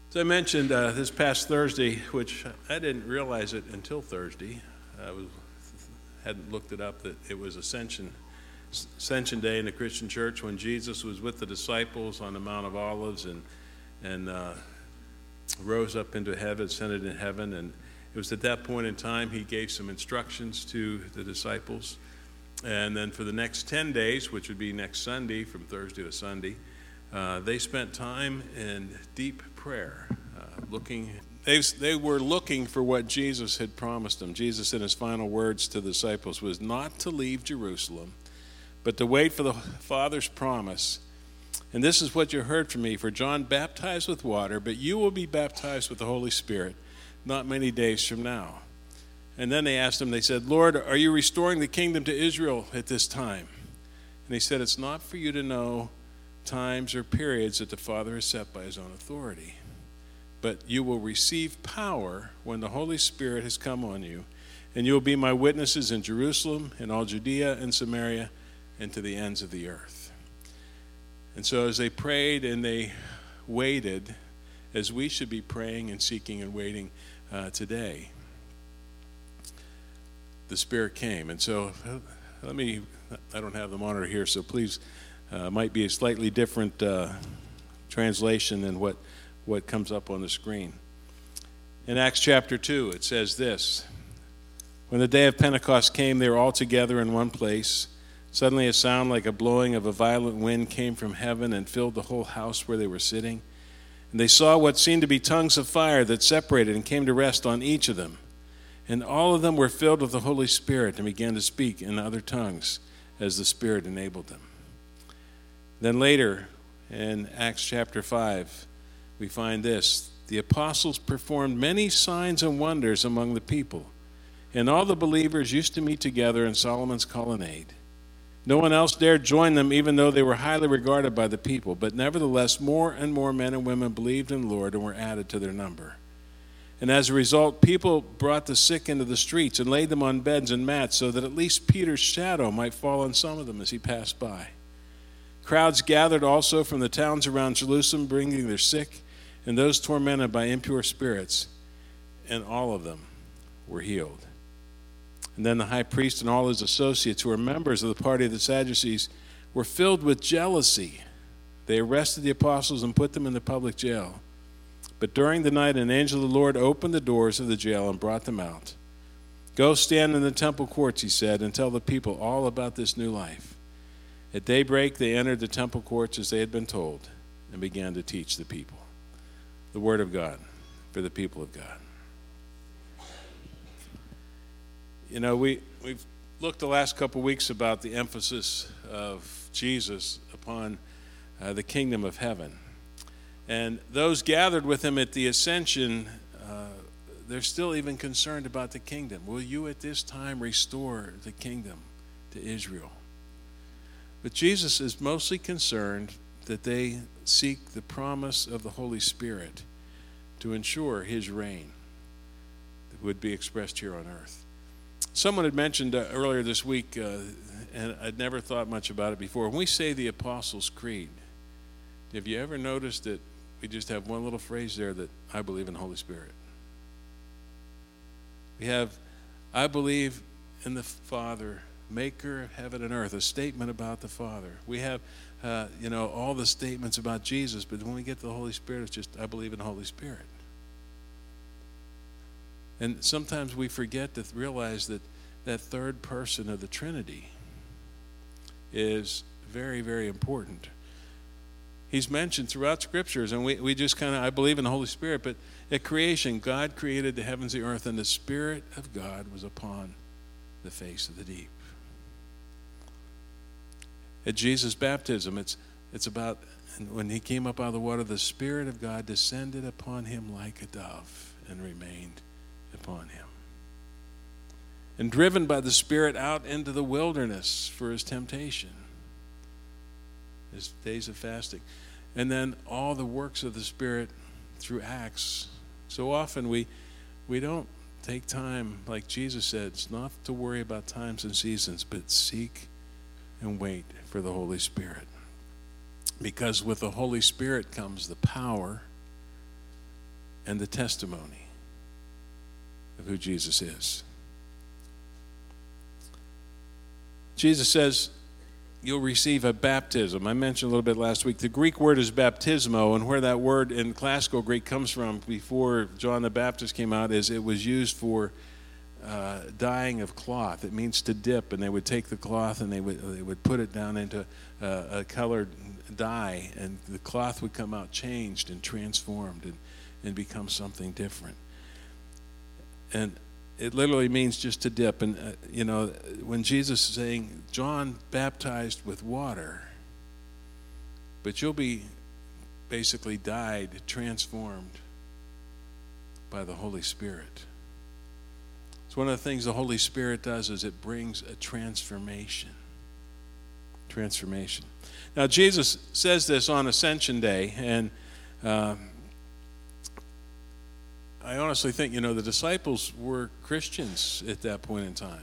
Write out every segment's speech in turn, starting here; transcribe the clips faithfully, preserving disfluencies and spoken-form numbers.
As I mentioned, uh, this past Thursday, which I didn't realize it until Thursday, I was, hadn't looked it up, that it was Ascension, Ascension Day in the Christian Church when Jesus was with the disciples on the Mount of Olives and, and uh, rose up into heaven, ascended in heaven. And it was at that point in time he gave some instructions to the disciples. And then for the next ten days, which would be next Sunday, from Thursday to Sunday, uh, they spent time in deep prayer, uh, looking. They, they were looking for what Jesus had promised them. Jesus, in his final words to the disciples, was not to leave Jerusalem, but to wait for the Father's promise. And this is what you heard from me, for John baptized with water, but you will be baptized with the Holy Spirit not many days from now. And then they asked him, they said, Lord, are you restoring the kingdom to Israel at this time? And he said, it's not for you to know times or periods that the Father has set by his own authority, but you will receive power when the Holy Spirit has come on you, and you will be my witnesses in Jerusalem, in all Judea and Samaria, and to the ends of the earth. And so as they prayed and they waited, as we should be praying and seeking and waiting uh, today, the Spirit came. And so uh, let me, I don't have the monitor here, so please, uh, might be a slightly different uh, translation than what, what comes up on the screen. In Acts chapter two, it says this: when the day of Pentecost came, they were all together in one place. Suddenly a sound like a blowing of a violent wind came from heaven and filled the whole house where they were sitting. And they saw what seemed to be tongues of fire that separated and came to rest on each of them. And all of them were filled with the Holy Spirit and began to speak in other tongues as the Spirit enabled them. Then later, in Acts chapter five, we find this: the apostles performed many signs and wonders among the people, and all the believers used to meet together in Solomon's colonnade. No one else dared join them, even though they were highly regarded by the people. But nevertheless, more and more men and women believed in the Lord and were added to their number. And as a result, people brought the sick into the streets and laid them on beds and mats so that at least Peter's shadow might fall on some of them as he passed by. Crowds gathered also from the towns around Jerusalem, bringing their sick and those tormented by impure spirits, and all of them were healed. And then the high priest and all his associates, who were members of the party of the Sadducees, were filled with jealousy. They arrested the apostles and put them in the public jail. But during the night, an angel of the Lord opened the doors of the jail and brought them out. Go stand in the temple courts, he said, and tell the people all about this new life. At daybreak, they entered the temple courts as they had been told and began to teach the people. The word of God for the people of God. You know, we, we've looked the last couple weeks about the emphasis of Jesus upon uh, the kingdom of heaven. And those gathered with him at the ascension, uh, they're still even concerned about the kingdom. Will you at this time restore the kingdom to Israel? But Jesus is mostly concerned that they seek the promise of the Holy Spirit to ensure his reign that would be expressed here on earth. Someone had mentioned uh, earlier this week, uh, and I'd never thought much about it before, when we say the Apostles' Creed, have you ever noticed that we just have one little phrase there that I believe in the Holy Spirit? We have, I believe in the Father, maker of heaven and earth, a statement about the Father. We have, uh, you know, all the statements about Jesus, but when we get to the Holy Spirit, it's just, I believe in the Holy Spirit. And sometimes we forget to realize that that third person of the Trinity is very, very important. He's mentioned throughout Scriptures, and we, we just kind of, I believe in the Holy Spirit, but at creation, God created the heavens and the earth, and the Spirit of God was upon the face of the deep. At Jesus' baptism, it's it's about, when he came up out of the water, the Spirit of God descended upon him like a dove and remained upon him. And driven by the Spirit out into the wilderness for his temptation, his days of fasting. And then all the works of the Spirit through Acts. So often we we don't take time, like Jesus said, it's not to worry about times and seasons, but seek and wait for the Holy Spirit. Because with the Holy Spirit comes the power and the testimony of who Jesus is. Jesus says you'll receive a baptism. I mentioned a little bit last week. The Greek word is baptismo, and where that word in classical Greek comes from before John the Baptist came out is it was used for uh, dyeing of cloth. It means to dip, and they would take the cloth and they would they would put it down into uh, a colored dye, and the cloth would come out changed and transformed and, and become something different. And it literally means just to dip. And, uh, you know, when Jesus is saying, John baptized with water, but you'll be basically dyed, transformed by the Holy Spirit. It's one of the things the Holy Spirit does is it brings a transformation. Transformation. Now, Jesus says this on Ascension Day, and uh, I honestly think, you know, the disciples were Christians at that point in time.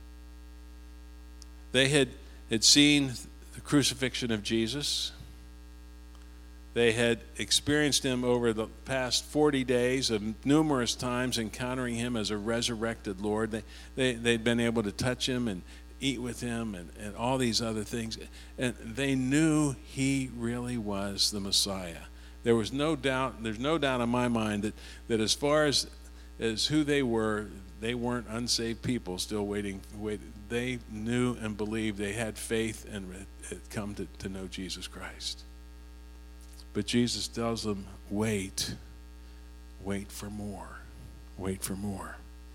They had, had seen the crucifixion of Jesus. They had experienced him over the past forty days of numerous times encountering him as a resurrected Lord. They, they, they'd been able to touch him and eat with him and, and all these other things. And they knew he really was the Messiah. There was no doubt, there's no doubt in my mind that, that as far as, as who they were, they weren't unsaved people still waiting. Wait, they knew and believed, they had faith and had come to, to know Jesus Christ. But Jesus tells them, wait, wait for more, wait for more.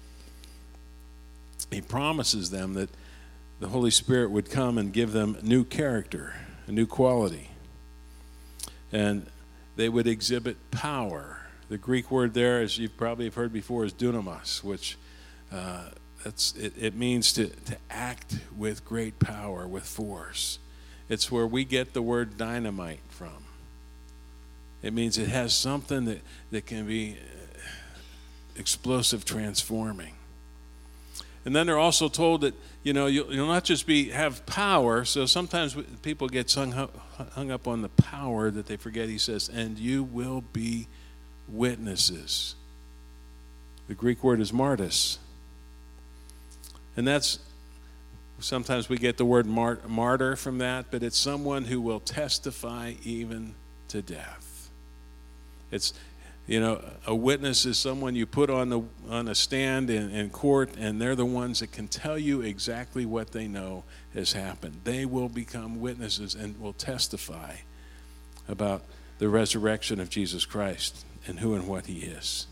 He promises them that the Holy Spirit would come and give them new character, a new quality. And they would exhibit power. The Greek word there, as you probably have heard before, is dunamis, which uh, that's, it, it means to, to act with great power, with force. It's where we get the word dynamite from. It means it has something that, that can be explosive, transforming. And then they're also told that, you know, you'll, you'll not just be have power. So sometimes people get hung up, hung up on the power that they forget. He says, and you will be witnesses. The Greek word is martys. And that's, sometimes we get the word mart, martyr from that, but it's someone who will testify even to death. It's, you know, a witness is someone you put on the on a stand in, in court, and they're the ones that can tell you exactly what they know has happened. They will become witnesses and will testify about the resurrection of Jesus Christ and who and what he is.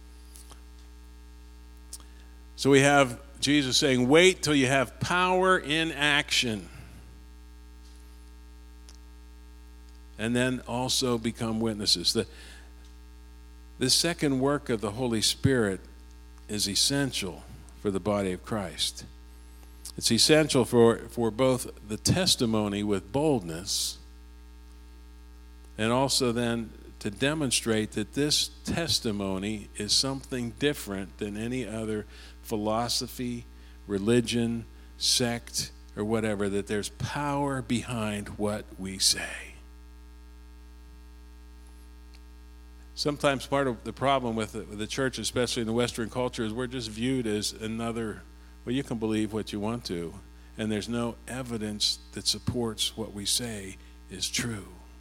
So we have Jesus saying, wait till you have power in action. And then also become witnesses. The This second work of the Holy Spirit is essential for the body of Christ. It's essential for, for both the testimony with boldness and also then to demonstrate that this testimony is something different than any other philosophy, religion, sect, or whatever, that there's power behind what we say. Sometimes part of the problem with the, with the church, especially in the Western culture, is we're just viewed as another, well, you can believe what you want to, and there's no evidence that supports what we say is true.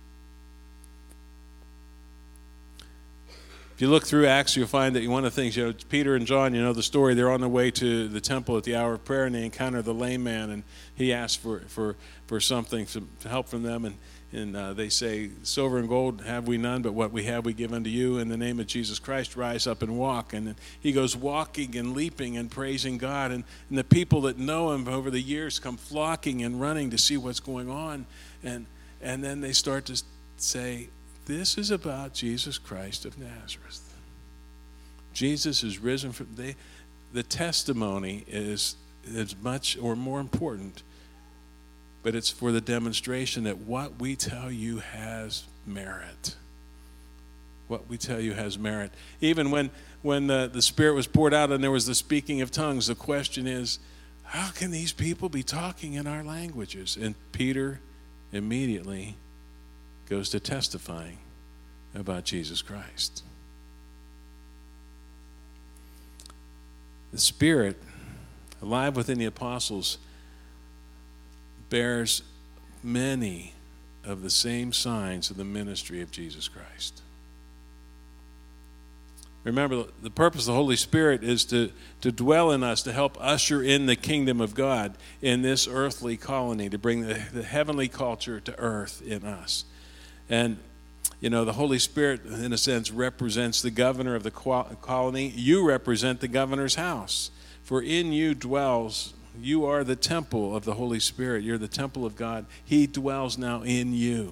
If you look through Acts, you'll find that one of the things, you know, Peter and John, you know the story, they're on their way to the temple at the hour of prayer, and they encounter the lame man, and he asks for, for, for something, some help from them, and And uh, they say, silver and gold have we none, but what we have we give unto you. In the name of Jesus Christ, rise up and walk. And then he goes walking and leaping and praising God. And, and the people that know him over the years come flocking and running to see what's going on. And, and then they start to say, this is about Jesus Christ of Nazareth. Jesus is risen from, they, the testimony is as much or more important, but it's for the demonstration that what we tell you has merit. What we tell you has merit. Even when, when the, the Spirit was poured out and there was the speaking of tongues, the question is, how can these people be talking in our languages? And Peter immediately goes to testifying about Jesus Christ. the Spirit, alive within the apostles, bears many of the same signs of the ministry of Jesus Christ. Remember, the purpose of the Holy Spirit is to, to dwell in us, to help usher in the kingdom of God in this earthly colony, to bring the, the heavenly culture to earth in us. And, you know, the Holy Spirit, in a sense, represents the governor of the colony. You represent the governor's house. For in you dwells, you are the temple of the Holy Spirit. You're the temple of God. He dwells now in you.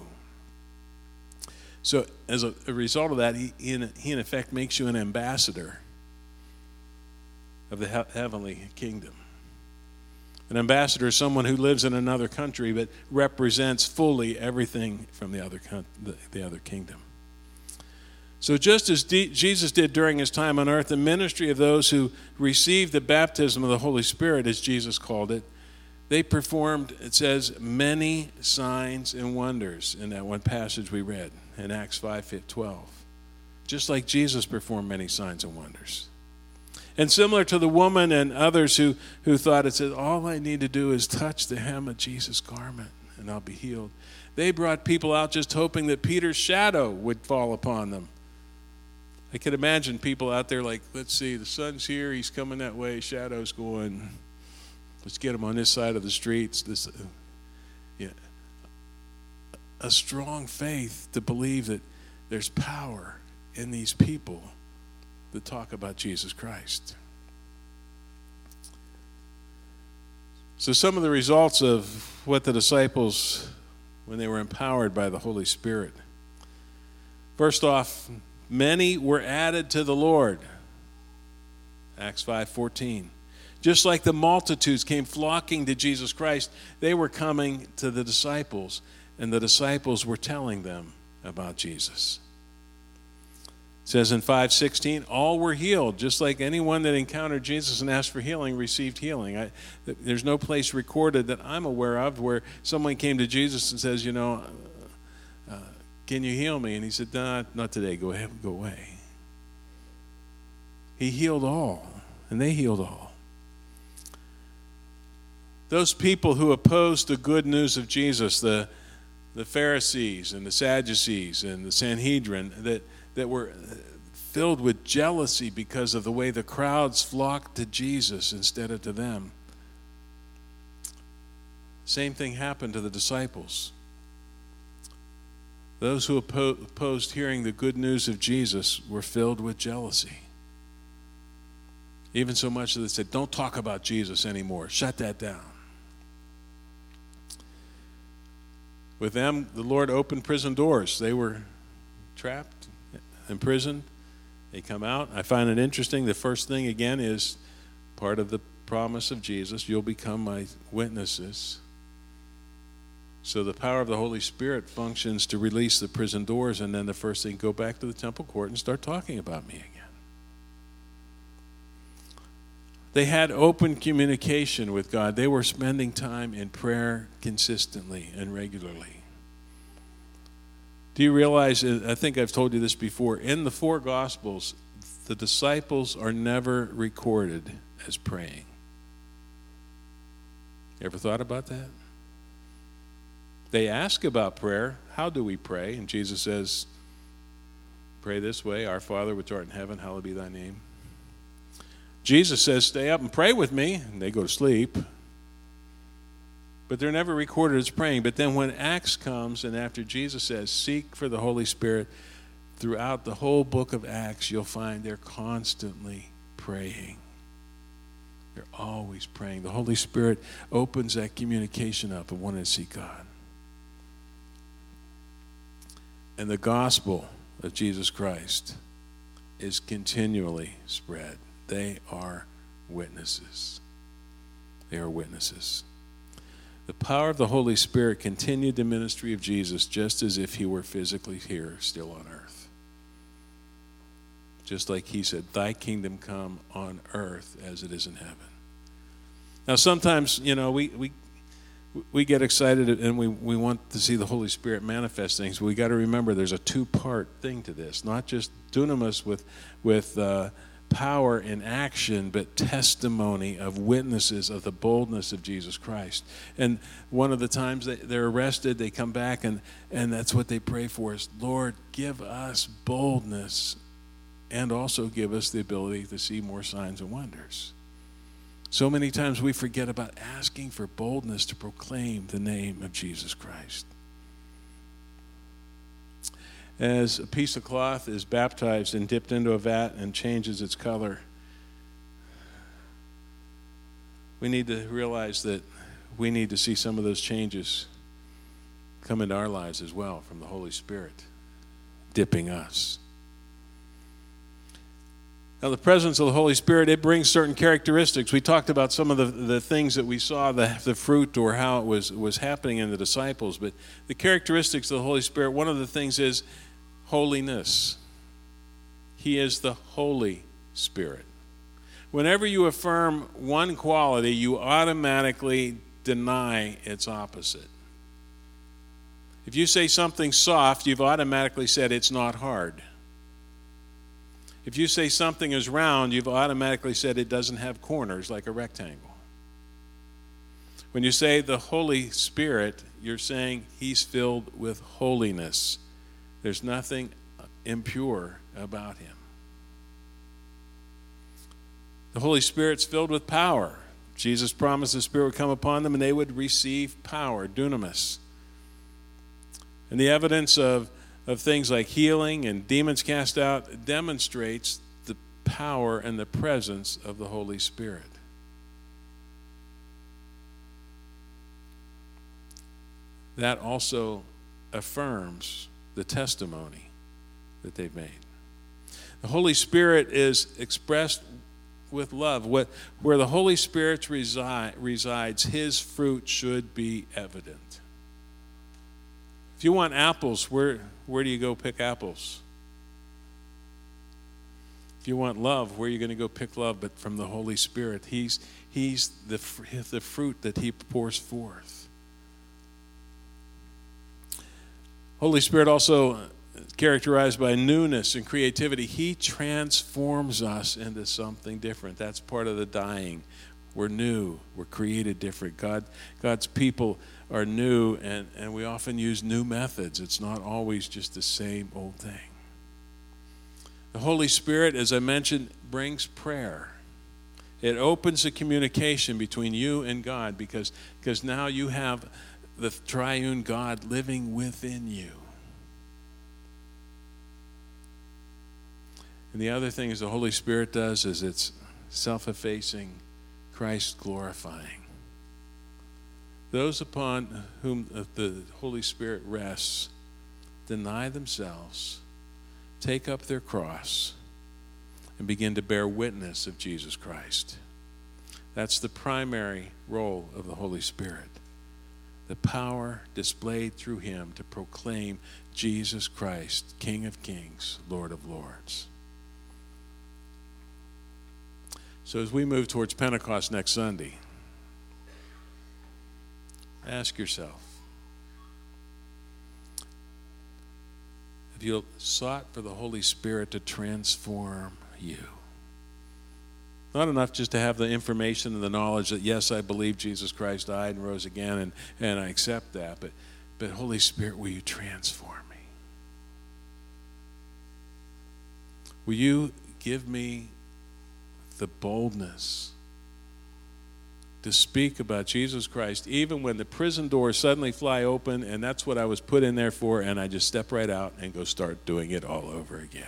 So as a, a result of that, he in, he in effect makes you an ambassador of the he- heavenly kingdom. An ambassador is someone who lives in another country but represents fully everything from the other the, the other kingdom. So just as D- Jesus did during his time on earth, the ministry of those who received the baptism of the Holy Spirit, as Jesus called it, they performed, it says, many signs and wonders in that one passage we read in Acts five twelve. Just like Jesus performed many signs and wonders. And similar to the woman and others who, who thought, it said, all I need to do is touch the hem of Jesus' garment and I'll be healed. They brought people out just hoping that Peter's shadow would fall upon them. I can imagine people out there like, let's see, the sun's here, he's coming that way, shadow's going. Let's get him on this side of the streets. This, uh, yeah. A strong faith to believe that there's power in these people that talk about Jesus Christ. So some of the results of what the disciples, when they were empowered by the Holy Spirit. First off, many were added to the Lord. Acts five fourteen. Just like the multitudes came flocking to Jesus Christ, they were coming to the disciples, and the disciples were telling them about Jesus. It says in five sixteen, all were healed, just like anyone that encountered Jesus and asked for healing received healing. I, there's no place recorded that I'm aware of where someone came to Jesus and says, you know, uh, can you heal me? And he said, nah, not today, go ahead, go away. He healed all, and they healed all. Those people who opposed the good news of Jesus, the, the Pharisees and the Sadducees and the Sanhedrin, that, that were filled with jealousy because of the way the crowds flocked to Jesus instead of to them. Same thing happened to the disciples. Those who oppo- opposed hearing the good news of Jesus were filled with jealousy. Even so much that they said, don't talk about Jesus anymore. Shut that down. With them, the Lord opened prison doors. They were trapped, imprisoned. They come out. I find it interesting. The first thing, again, is part of the promise of Jesus. You'll become my witnesses. So the power of the Holy Spirit functions to release the prison doors, and then the first thing, go back to the temple court and start talking about me again. They had open communication with God. They were spending time in prayer consistently and regularly. Do you realize, I think I've told you this before, in the four Gospels, the disciples are never recorded as praying. You ever thought about that? They ask about prayer. How do we pray? And Jesus says, pray this way, our Father which art in heaven, hallowed be thy name. Jesus says, stay up and pray with me, and they go to sleep. But they're never recorded as praying. But then when Acts comes, and after Jesus says, seek for the Holy Spirit, throughout the whole book of Acts, you'll find they're constantly praying. They're always praying. The Holy Spirit opens that communication up and wanting to see God. And the gospel of Jesus Christ is continually spread. They are witnesses. They are witnesses. The power of the Holy Spirit continued the ministry of Jesus just as if he were physically here, still on earth. Just like he said, thy kingdom come on earth as it is in heaven. Now sometimes, you know, we we, we get excited and we, we want to see the Holy Spirit manifest things. We got to remember there's a two-part thing to this, not just dunamis with, with uh, power in action, but testimony of witnesses of the boldness of Jesus Christ. And one of the times that they're arrested, they come back, and, and that's what they pray for is, Lord, give us boldness and also give us the ability to see more signs and wonders. So many times we forget about asking for boldness to proclaim the name of Jesus Christ. As a piece of cloth is baptized and dipped into a vat and changes its color, we need to realize that we need to see some of those changes come into our lives as well from the Holy Spirit dipping us. Now, the presence of the Holy Spirit, it brings certain characteristics. We talked about some of the, the things that we saw, the, the fruit or how it was, was happening in the disciples. But the characteristics of the Holy Spirit, one of the things is holiness. He is the Holy Spirit. Whenever you affirm one quality, you automatically deny its opposite. If you say something's soft, you've automatically said it's not hard. If you say something is round, you've automatically said it doesn't have corners like a rectangle. When you say the Holy Spirit, you're saying he's filled with holiness. There's nothing impure about him. The Holy Spirit's filled with power. Jesus promised the Spirit would come upon them and they would receive power, dunamis. And the evidence of of things like healing and demons cast out demonstrates the power and the presence of the Holy Spirit. That also affirms the testimony that they've made. The Holy Spirit is expressed with love. What, where the Holy Spirit resi- resides, his fruit should be evident. If you want apples, where, where do you go pick apples? If you want love, where are you going to go pick love? But from the Holy Spirit. He's, he's the, the fruit that he pours forth. Holy Spirit also characterized by newness and creativity. He transforms us into something different. That's part of the dying. We're new. We're created different. God, God's people are new, and, and we often use new methods. It's not always just the same old thing. The Holy Spirit, as I mentioned, brings prayer. It opens the communication between you and God because, because now you have the triune God living within you. And the other thing is the Holy Spirit does is it's self-effacing, Christ glorifying. Those upon whom the Holy Spirit rests deny themselves, take up their cross, and begin to bear witness of Jesus Christ. That's the primary role of the Holy Spirit. The power displayed through him to proclaim Jesus Christ, King of Kings, Lord of Lords. So as we move towards Pentecost next Sunday, ask yourself, have you sought for the Holy Spirit to transform you? Not enough just to have the information and the knowledge that, yes, I believe Jesus Christ died and rose again, and, and I accept that, but, but Holy Spirit, will you transform me? Will you give me the boldness to speak about Jesus Christ, even when the prison doors suddenly fly open, and that's what I was put in there for, and I just step right out and go start doing it all over again.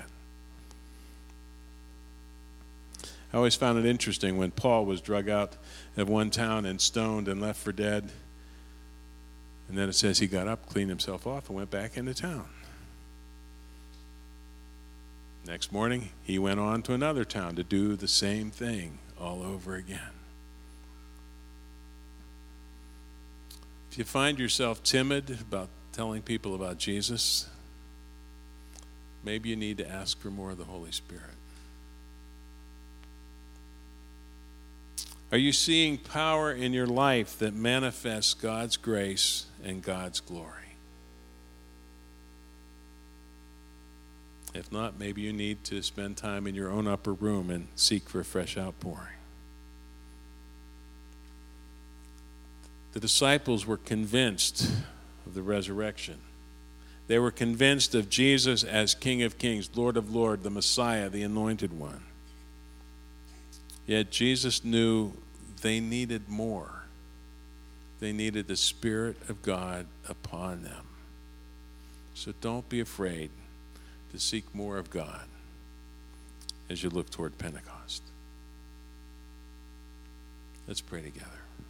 I always found it interesting when Paul was drug out of one town and stoned and left for dead, and then it says he got up, cleaned himself off, and went back into town. Next morning, he went on to another town to do the same thing all over again. If you find yourself timid about telling people about Jesus, maybe you need to ask for more of the Holy Spirit. Are you seeing power in your life that manifests God's grace and God's glory? If not, maybe you need to spend time in your own upper room and seek for a fresh outpouring. The disciples were convinced of the resurrection. They were convinced of Jesus as King of Kings, Lord of Lords, the Messiah, the Anointed One. Yet Jesus knew they needed more. They needed the Spirit of God upon them. So don't be afraid to seek more of God as you look toward Pentecost. Let's pray together.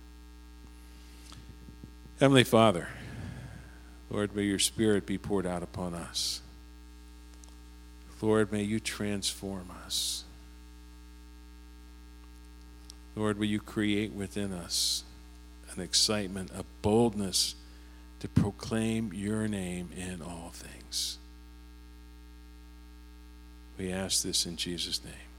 Heavenly Father, Lord, may your Spirit be poured out upon us. Lord, may you transform us. Lord, will you create within us an excitement, a boldness to proclaim your name in all things. We ask this in Jesus' name.